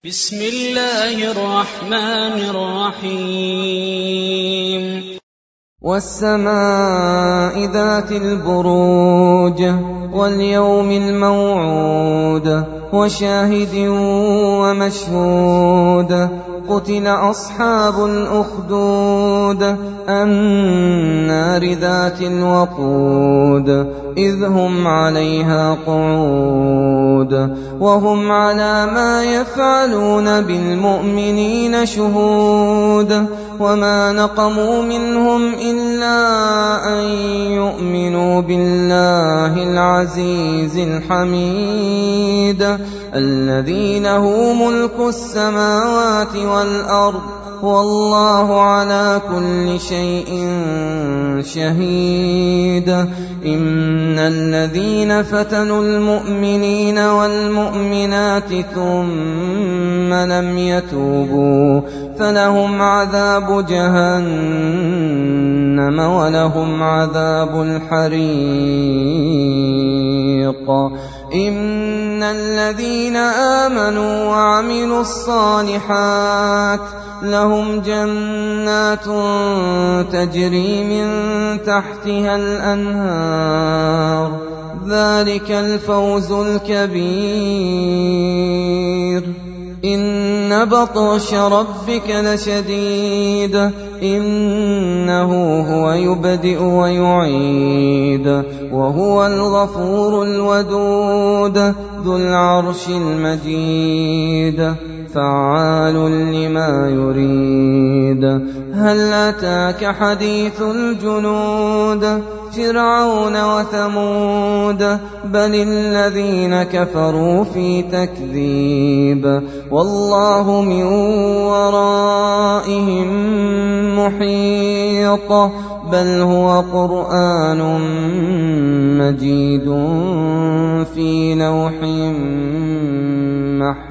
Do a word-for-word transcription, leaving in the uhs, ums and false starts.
بسم الله الرحمن الرحيم والسماء ذات البروج واليوم الموعود وشاهد ومشهود قتل أصحاب الأخدود النار ذات الوقود إذ هم عليها قعود وهم على ما يفعلون بالمؤمنين شهود وما نقموا منهم إلا أن يؤمنوا بالله العزيز الحميد الذي له ملك السماوات والأرض والله على كل شيء شهيد إن الذين فتنوا المؤمنين والمؤمنات ثم لم يتوبوا فلهم عذاب جهنم ولهم عذاب الحريق إن الذين آمنوا وعملوا الصالحات لهم جنات تجري من تحتها الأنهار ذلك الفوز الكبير إن بطش ربك لشديد إنه هو يبدئ ويعيد وهو الغفور الودود ذو العرش المجيد فعال لما يريد هل أتاك حديث الجنود فرعون وثمود بل الذين كفروا في تكذيب والله من ورائهم محيط بل هو قرآن مجيد في لوح محفوظ.